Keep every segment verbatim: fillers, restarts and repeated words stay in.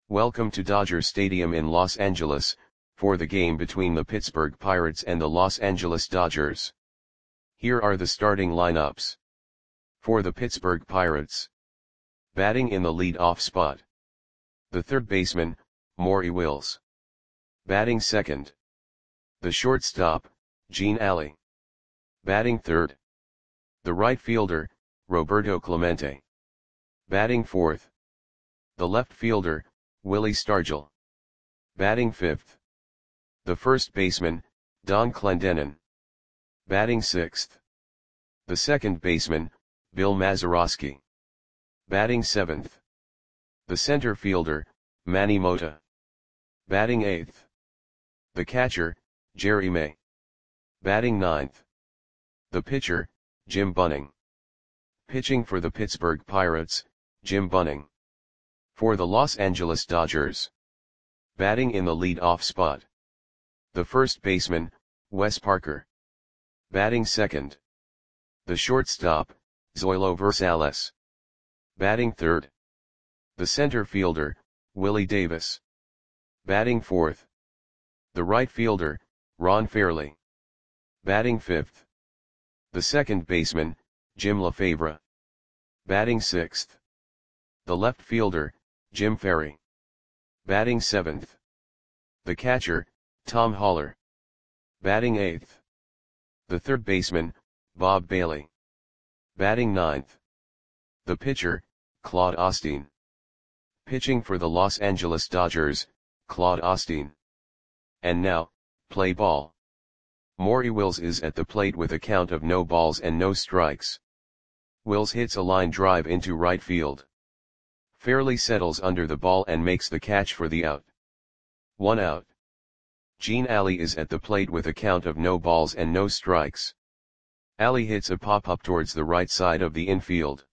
Welcome to Dodger Stadium in Los Angeles, for the game between the Pittsburgh Pirates and the Los Angeles Dodgers. Here are the starting lineups. For the Pittsburgh Pirates. Batting in the lead-off spot. The third baseman, Maury Wills. Batting second. The shortstop, Gene Alley. Batting third. The right fielder, Roberto Clemente. Batting fourth. The left fielder, Willie Stargell. Batting fifth. The first baseman, Don Clendenon. Batting sixth. The second baseman, Bill Mazeroski. Batting seventh. The center fielder, Manny Mota. Batting eighth. The catcher, Jerry May. Batting ninth. The pitcher, Jim Bunning. Pitching for the Pittsburgh Pirates, Jim Bunning. For the Los Angeles Dodgers. Batting in the lead-off spot. The first baseman, Wes Parker. Batting second. The shortstop, Zoilo Versales. Batting third. The center fielder, Willie Davis. Batting fourth. The right fielder, Ron Fairly. Batting fifth. The second baseman, Jim LaFavre. Batting sixth. The left fielder, Jim Ferry. Batting seventh. The catcher, Tom Haller. Batting eighth. The third baseman, Bob Bailey. Batting ninth. The pitcher, Claude Osteen. Pitching for the Los Angeles Dodgers, Claude Osteen. And now, play ball. Maury Wills is at the plate with a count of no balls and no strikes. Wills hits a line drive into right field. Fairly settles under the ball and makes the catch for the out. One out. Gene Alley is at the plate with a count of no balls and no strikes. Alley hits a pop-up towards the right side of the infield.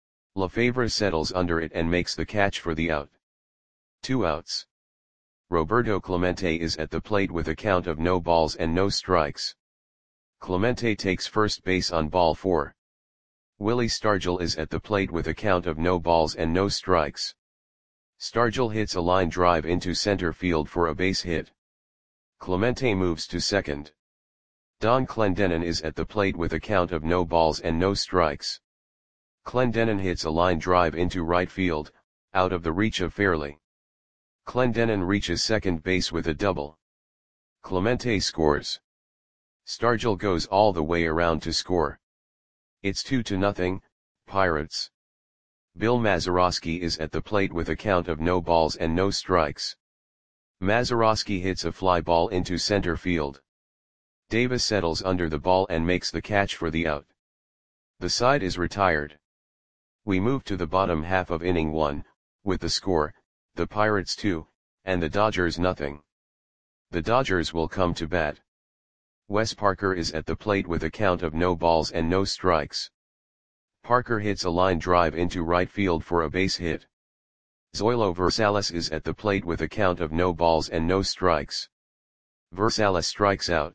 LaFavre settles under it and makes the catch for the out. Two outs. Roberto Clemente is at the plate with a count of no balls and no strikes. Clemente takes first base on ball four. Willie Stargell is at the plate with a count of no balls and no strikes. Stargell hits a line drive into center field for a base hit. Clemente moves to second. Don Clendenon is at the plate with a count of no balls and no strikes. Clendenon hits a line drive into right field, out of the reach of Fairly. Clendenon reaches second base with a double. Clemente scores. Stargell goes all the way around to score. It's two to nothing, Pirates. Bill Mazeroski is at the plate with a count of no balls and no strikes. Mazeroski hits a fly ball into center field. Davis settles under the ball and makes the catch for the out. The side is retired. We move to the bottom half of inning one, with the score, the Pirates two, and the Dodgers nothing. The Dodgers will come to bat. Wes Parker is at the plate with a count of no balls and no strikes. Parker hits a line drive into right field for a base hit. Zoilo Versales is at the plate with a count of no balls and no strikes. Versales strikes out.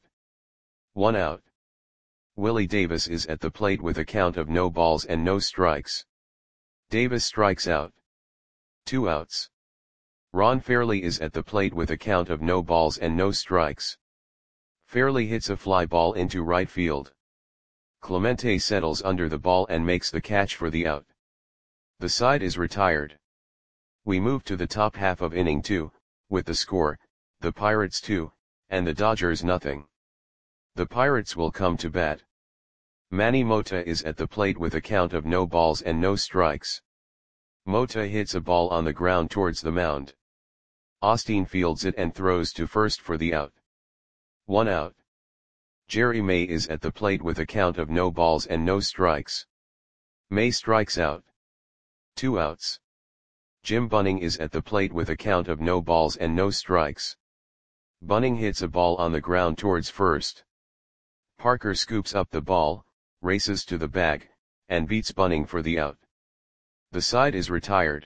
One out. Willie Davis is at the plate with a count of no balls and no strikes. Davis strikes out. Two outs. Ron Fairly is at the plate with a count of no balls and no strikes. Fairly hits a fly ball into right field. Clemente settles under the ball and makes the catch for the out. The side is retired. We move to the top half of inning two, with the score, the Pirates two, and the Dodgers nothing. The Pirates will come to bat. Manny Mota is at the plate with a count of no balls and no strikes. Mota hits a ball on the ground towards the mound. Osteen fields it and throws to first for the out. One out. Jerry May is at the plate with a count of no balls and no strikes. May strikes out. Two outs. Jim Bunning is at the plate with a count of no balls and no strikes. Bunning hits a ball on the ground towards first. Parker scoops up the ball, races to the bag, and beats Bunning for the out. The side is retired.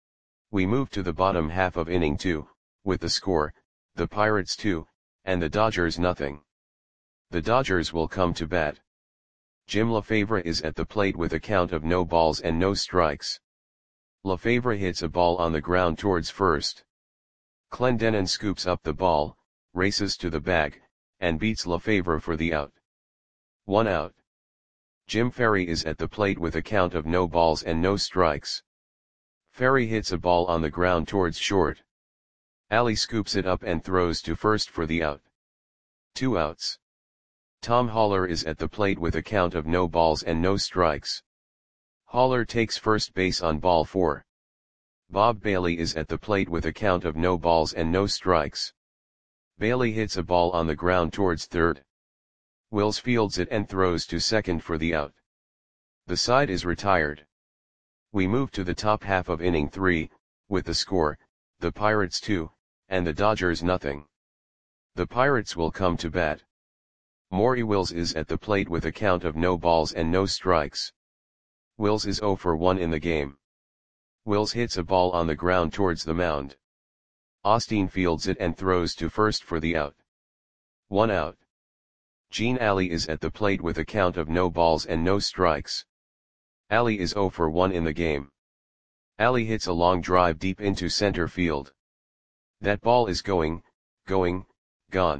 We move to the bottom half of inning two, with the score, the Pirates two, and the Dodgers nothing. The Dodgers will come to bat. Jim LaFavre is at the plate with a count of no balls and no strikes. Lefevre hits a ball on the ground towards first. Clendenin scoops up the ball, races to the bag, and beats Lefevre for the out. One out. Jim Ferry is at the plate with a count of no balls and no strikes. Ferry hits a ball on the ground towards short. Ali scoops it up and throws to first for the out. Two outs. Tom Haller is at the plate with a count of no balls and no strikes. Haller takes first base on ball four. Bob Bailey is at the plate with a count of no balls and no strikes. Bailey hits a ball on the ground towards third. Wills fields it and throws to second for the out. The side is retired. We move to the top half of inning three, with the score, the Pirates two, and the Dodgers nothing. The Pirates will come to bat. Maury Wills is at the plate with a count of no balls and no strikes. Wills is oh for one in the game. Wills hits a ball on the ground towards the mound. Osteen fields it and throws to first for the out. One out. Gene Ali is at the plate with a count of no balls and no strikes. Ali is oh for one in the game. Ali hits a long drive deep into center field. That ball is going, going, gone.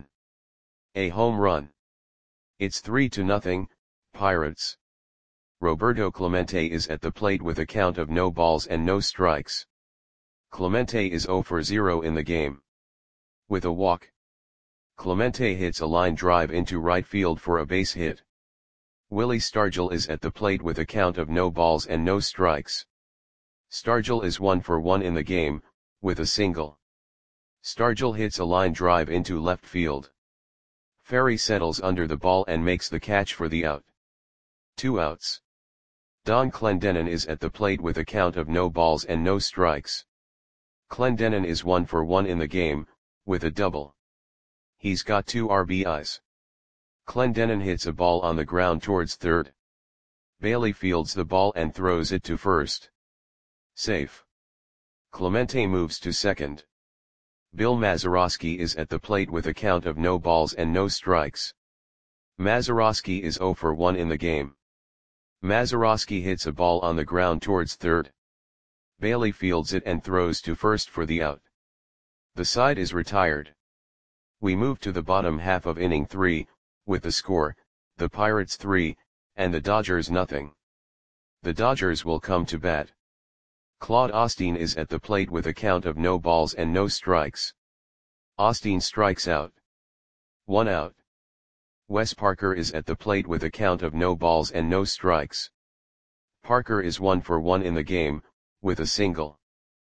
A home run. It's three to nothing, Pirates. Roberto Clemente is at the plate with a count of no balls and no strikes. Clemente is oh for zero in the game. With a walk. Clemente hits a line drive into right field for a base hit. Willie Stargell is at the plate with a count of no balls and no strikes. Stargell is one for one in the game, with a single. Stargell hits a line drive into left field. Ferry settles under the ball and makes the catch for the out. Two outs. Don Clendenin is at the plate with a count of no balls and no strikes. Clendenin is one for one in the game, with a double. He's got two R B Is. Clendenin hits a ball on the ground towards third. Bailey fields the ball and throws it to first. Safe. Clemente moves to second. Bill Mazeroski is at the plate with a count of no balls and no strikes. Mazeroski is oh for one in the game. Mazeroski hits a ball on the ground towards third. Bailey fields it and throws to first for the out. The side is retired. We move to the bottom half of inning three, with the score, the Pirates three, and the Dodgers nothing. The Dodgers will come to bat. Claude Osteen is at the plate with a count of no balls and no strikes. Osteen strikes out. One out. Wes Parker is at the plate with a count of no balls and no strikes. Parker is one for one in the game, with a single.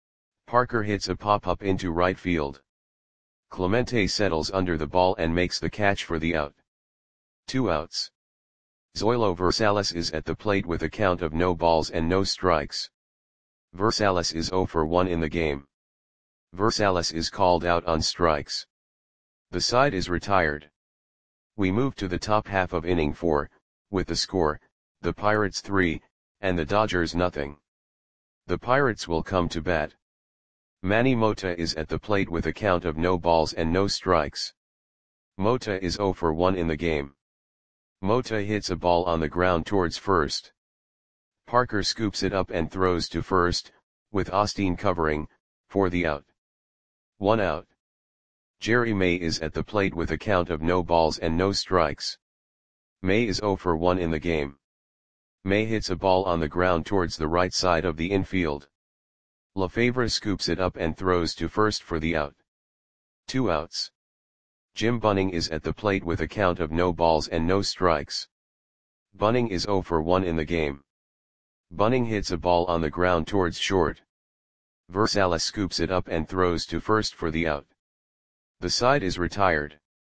Parker hits a pop-up into right field. Clemente settles under the ball and makes the catch for the out. Two outs. Zoilo Versalles is at the plate with a count of no balls and no strikes. Versalles is oh for one in the game. Versalles is called out on strikes. The side is retired. We move to the top half of inning four, with the score, the Pirates three, and the Dodgers nothing. The Pirates will come to bat. Manny Mota is at the plate with a count of no balls and no strikes. Mota is oh for one in the game. Mota hits a ball on the ground towards first. Parker scoops it up and throws to first, with Osteen covering, for the out. One out. Jerry May is at the plate with a count of no balls and no strikes. May is oh for one in the game. May hits a ball on the ground towards the right side of the infield. Lefevre scoops it up and throws to first for the out. Two outs. Jim Bunning is at the plate with a count of no balls and no strikes. Bunning is oh for one in the game. Bunning hits a ball on the ground towards short. Versalles scoops it up and throws to first for the out. The side is retired.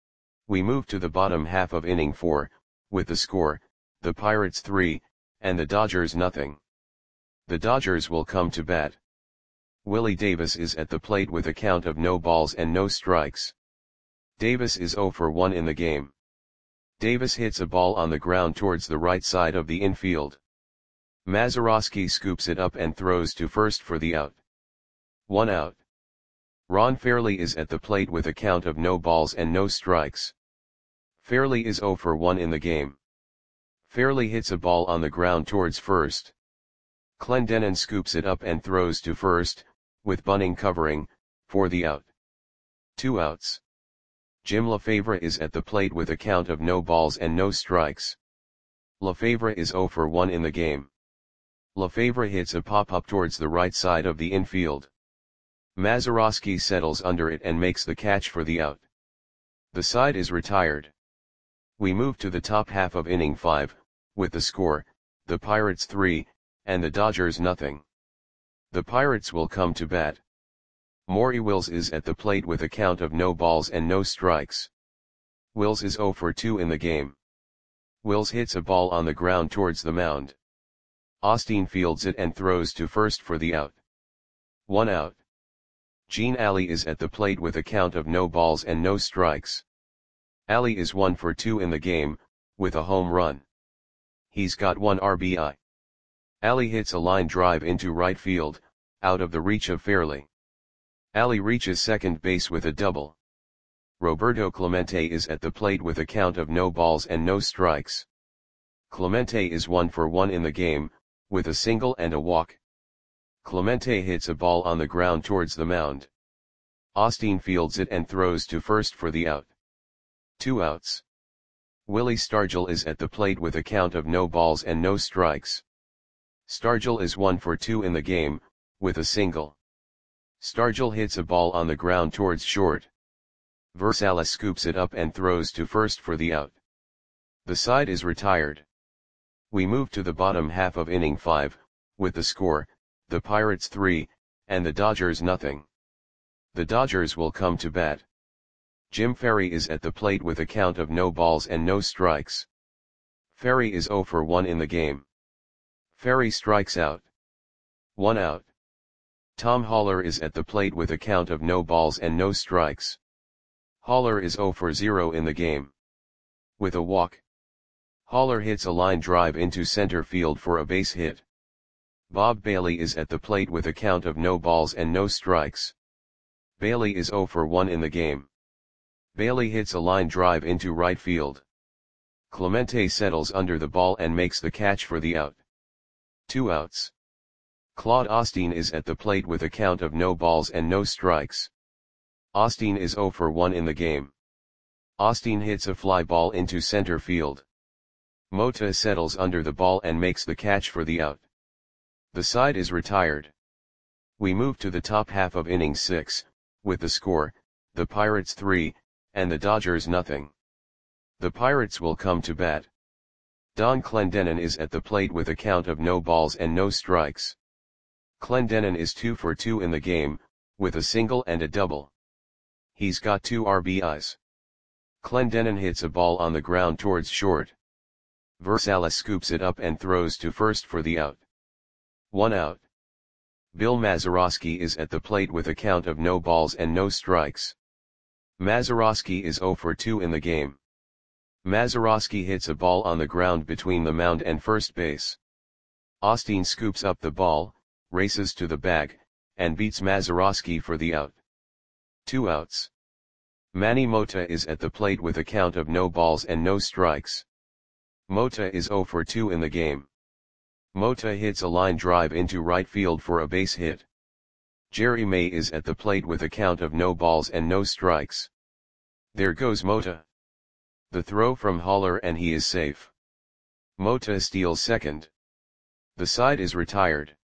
We move to the bottom half of inning four, with the score, the Pirates three, and the Dodgers nothing. The Dodgers will come to bat. Willie Davis is at the plate with a count of no balls and no strikes. Davis is oh for one in the game. Davis hits a ball on the ground towards the right side of the infield. Mazeroski scoops it up and throws to first for the out. One out. Ron Fairley is at the plate with a count of no balls and no strikes. Fairley is oh for one in the game. Fairley hits a ball on the ground towards first. Clendenon scoops it up and throws to first, with Bunning covering, for the out. Two outs. Jim Lefevre is at the plate with a count of no balls and no strikes. Lefevre is zero for one in the game. Lefevre hits a pop-up towards the right side of the infield. Mazeroski settles under it and makes the catch for the out. The side is retired. We move to the top half of inning five, with the score, the Pirates three, and the Dodgers nothing. The Pirates will come to bat. Maury Wills is at the plate with a count of no balls and no strikes. Wills is zero for two in the game. Wills hits a ball on the ground towards the mound. Osteen fields it and throws to first for the out. One out. Gene Alley is at the plate with a count of no balls and no strikes. Alley is one for two in the game, with a home run. He's got one R B I. Alley hits a line drive into right field, out of the reach of Fairley. Alley reaches second base with a double. Roberto Clemente is at the plate with a count of no balls and no strikes. Clemente is one for one in the game, with a single and a walk. Clemente hits a ball on the ground towards the mound. Osteen fields it and throws to first for the out. Two outs. Willie Stargell is at the plate with a count of no balls and no strikes. Stargell is one for two in the game, with a single. Stargell hits a ball on the ground towards short. Versalles scoops it up and throws to first for the out. The side is retired. We move to the bottom half of inning five, with the score, the Pirates three, and the Dodgers nothing. The Dodgers will come to bat. Jim Ferry is at the plate with a count of no balls and no strikes. Ferry is zero for one in the game. Ferry strikes out. One out. Tom Haller is at the plate with a count of no balls and no strikes. Haller is zero for zero in the game. With a walk. Haller hits a line drive into center field for a base hit. Bob Bailey is at the plate with a count of no balls and no strikes. Bailey is zero for one in the game. Bailey hits a line drive into right field. Clemente settles under the ball and makes the catch for the out. Two outs. Claude Osteen is at the plate with a count of no balls and no strikes. Osteen is zero for one in the game. Osteen hits a fly ball into center field. Mota settles under the ball and makes the catch for the out. The side is retired. We move to the top half of inning six, with the score, the Pirates three, and the Dodgers nothing. The Pirates will come to bat. Don Clendenon is at the plate with a count of no balls and no strikes. Clendenon is two for two in the game, with a single and a double. He's got two R B Is. Clendenon hits a ball on the ground towards short. Versalles scoops it up and throws to first for the out. One out. Bill Mazeroski is at the plate with a count of no balls and no strikes. Mazeroski is zero for two in the game. Mazeroski hits a ball on the ground between the mound and first base. Osteen scoops up the ball, races to the bag, and beats Mazeroski for the out. Two outs. Manny Mota is at the plate with a count of no balls and no strikes. Mota is zero for two in the game. Mota hits a line drive into right field for a base hit. Jerry May is at the plate with a count of no balls and no strikes. There goes Mota. The throw from Haller and he is safe. Mota steals second. The side is retired.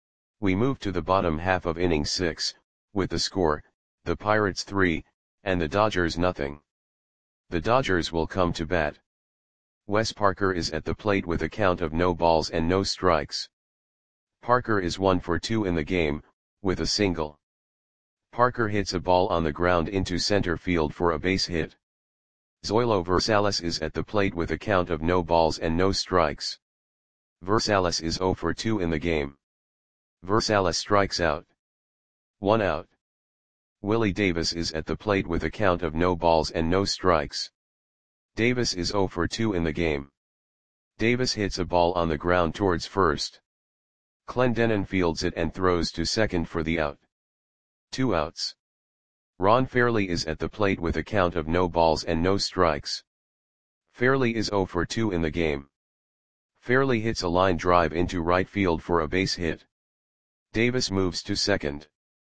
We move to the bottom half of inning six, with the score, the Pirates three, and the Dodgers nothing. The Dodgers will come to bat. Wes Parker is at the plate with a count of no balls and no strikes. Parker is one for two in the game, with a single. Parker hits a ball on the ground into center field for a base hit. Zoilo Versalles is at the plate with a count of no balls and no strikes. Versalles is zero for two in the game. Versalles strikes out. One out. Willie Davis is at the plate with a count of no balls and no strikes. Davis is zero for two in the game. Davis hits a ball on the ground towards first. Clendenon fields it and throws to second for the out. Two outs. Ron Fairley is at the plate with a count of no balls and no strikes. Fairley is zero for two in the game. Fairley hits a line drive into right field for a base hit. Davis moves to second.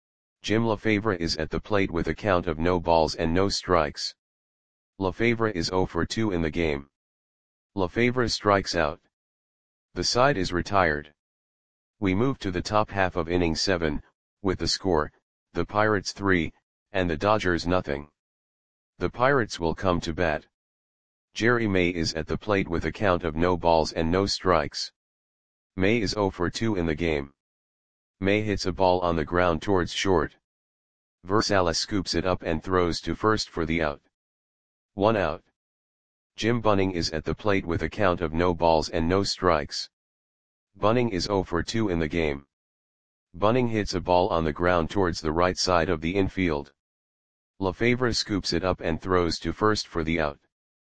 Jim Lefebvre is at the plate with a count of no balls and no strikes. Lefebvre is zero for two in the game. Lefebvre strikes out. The side is retired. We move to the top half of inning seven, with the score, the Pirates three, and the Dodgers nothing. The Pirates will come to bat. Jerry May is at the plate with a count of no balls and no strikes. May is zero for two in the game. May hits a ball on the ground towards short. Versalles scoops it up and throws to first for the out. One out. Jim Bunning is at the plate with a count of no balls and no strikes. Bunning is zero for two in the game. Bunning hits a ball on the ground towards the right side of the infield. Lefebvre scoops it up and throws to first for the out.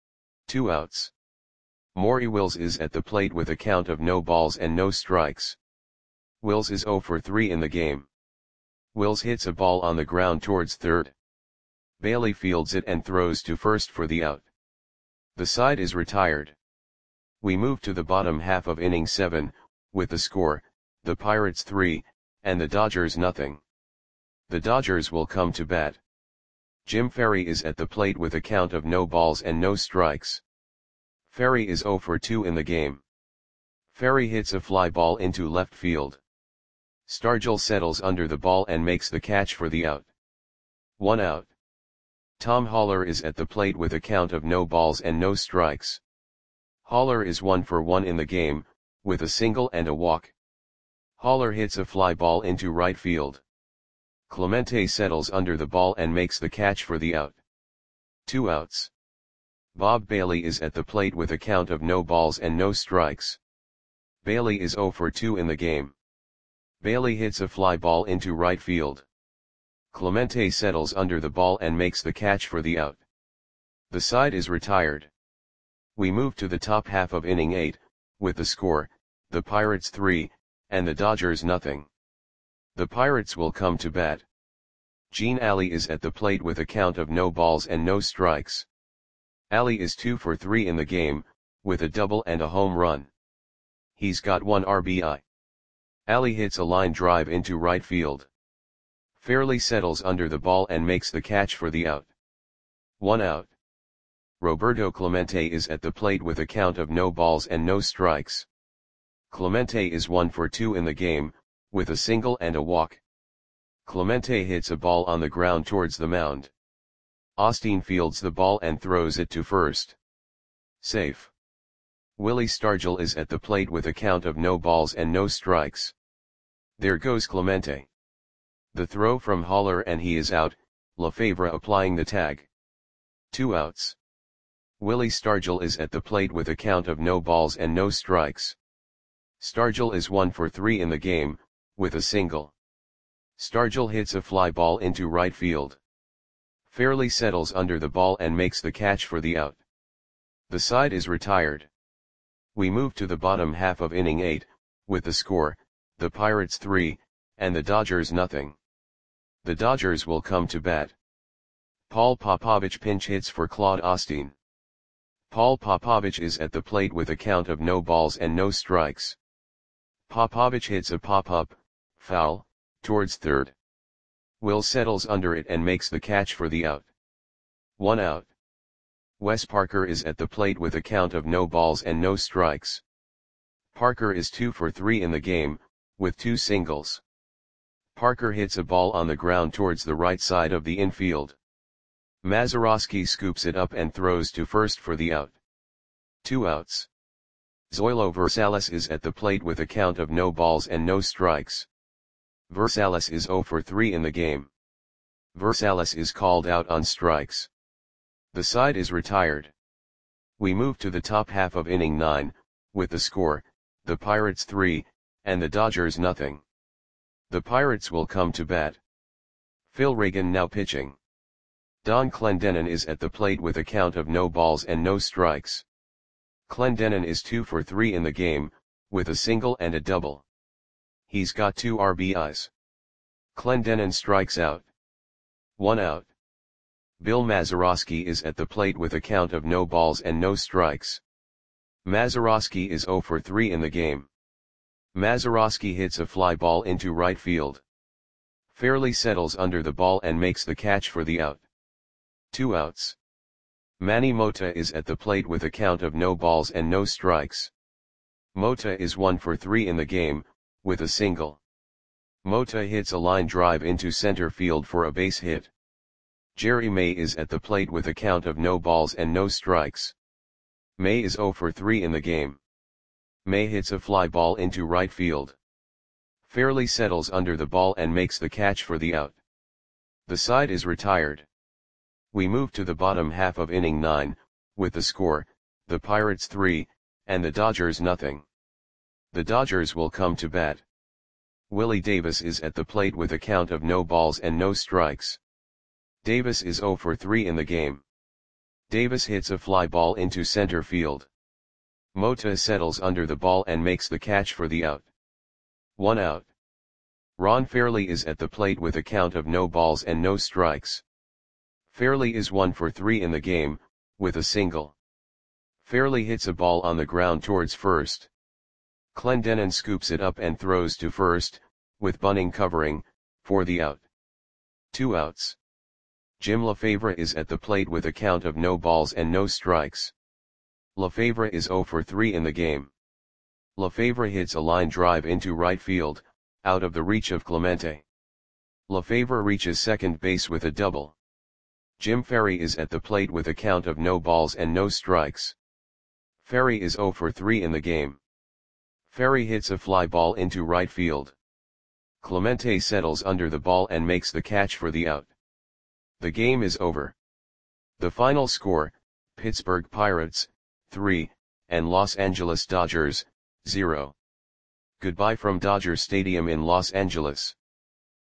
Two outs. Maury Wills is at the plate with a count of no balls and no strikes. Wills is zero for three in the game. Wills hits a ball on the ground towards third. Bailey fields it and throws to first for the out. The side is retired. We move to the bottom half of inning seven, with the score, the Pirates three, and the Dodgers nothing. The Dodgers will come to bat. Jim Ferry is at the plate with a count of no balls and no strikes. Ferry is zero for two in the game. Ferry hits a fly ball into left field. Stargell settles under the ball and makes the catch for the out. One out. Tom Haller is at the plate with a count of no balls and no strikes. Haller is one for one in the game, with a single and a walk. Haller hits a fly ball into right field. Clemente settles under the ball and makes the catch for the out. Two outs. Bob Bailey is at the plate with a count of no balls and no strikes. Bailey is zero for two in the game. Bailey hits a fly ball into right field. Clemente settles under the ball and makes the catch for the out. The side is retired. We move to the top half of inning eight, with the score, the Pirates three, and the Dodgers nothing. The Pirates will come to bat. Gene Alley is at the plate with a count of no balls and no strikes. Alley is two for three in the game, with a double and a home run. He's got one R B I. Alley hits a line drive into right field. Fairley settles under the ball and makes the catch for the out. One out. Roberto Clemente is at the plate with a count of no balls and no strikes. Clemente is one for two in the game, with a single and a walk. Clemente hits a ball on the ground towards the mound. Osteen fields the ball and throws it to first. Safe. Willie Stargell is at the plate with a count of no balls and no strikes. There goes Clemente. The throw from Haller and he is out, Lefebvre applying the tag. Two outs. Willie Stargell is at the plate with a count of no balls and no strikes. Stargell is one for three in the game, with a single. Stargell hits a fly ball into right field. Fairley settles under the ball and makes the catch for the out. The side is retired. We move to the bottom half of inning eight, with the score, the Pirates three, and the Dodgers nothing. The Dodgers will come to bat. Paul Popovich pinch hits for Claude Osteen. Paul Popovich is at the plate with a count of no balls and no strikes. Popovich hits a pop-up, foul, towards third. Will settles under it and makes the catch for the out. One out. Wes Parker is at the plate with a count of no balls and no strikes. Parker is two for three in the game, with two singles. Parker hits a ball on the ground towards the right side of the infield. Mazeroski scoops it up and throws to first for the out. Two outs. Zoilo Versalles is at the plate with a count of no balls and no strikes. Versalles is zero for three in the game. Versalles is called out on strikes. The side is retired. We move to the top half of inning nine, with the score, the Pirates three, and the Dodgers nothing. The Pirates will come to bat. Phil Reagan now pitching. Don Clendenon is at the plate with a count of no balls and no strikes. Clendenon is two for three in the game, with a single and a double. He's got two R B Is. Clendenon strikes out. One out. Bill Mazeroski is at the plate with a count of no balls and no strikes. Mazeroski is zero for three in the game. Mazeroski hits a fly ball into right field. Fairly settles under the ball and makes the catch for the out. Two outs. Manny Mota is at the plate with a count of no balls and no strikes. Mota is one for three in the game, with a single. Mota hits a line drive into center field for a base hit. Jerry May is at the plate with a count of no balls and no strikes. May is zero for three in the game. May hits a fly ball into right field. Fairly settles under the ball and makes the catch for the out. The side is retired. We move to the bottom half of inning nine, with the score, the Pirates three, and the Dodgers nothing. The Dodgers will come to bat. Willie Davis is at the plate with a count of no balls and no strikes. Davis is zero for three in the game. Davis hits a fly ball into center field. Mota settles under the ball and makes the catch for the out. One out. Ron Fairly is at the plate with a count of no balls and no strikes. Fairly is one for three in the game, with a single. Fairly hits a ball on the ground towards first. Clendenon scoops it up and throws to first, with Bunning covering, for the out. Two outs. Jim LaFavre is at the plate with a count of no balls and no strikes. LaFavre is zero for three in the game. LaFavre hits a line drive into right field, out of the reach of Clemente. LaFavre reaches second base with a double. Jim Ferry is at the plate with a count of no balls and no strikes. Ferry is zero for three in the game. Ferry hits a fly ball into right field. Clemente settles under the ball and makes the catch for the out. The game is over. The final score, Pittsburgh Pirates, three, and Los Angeles Dodgers, zero. Goodbye from Dodger Stadium in Los Angeles.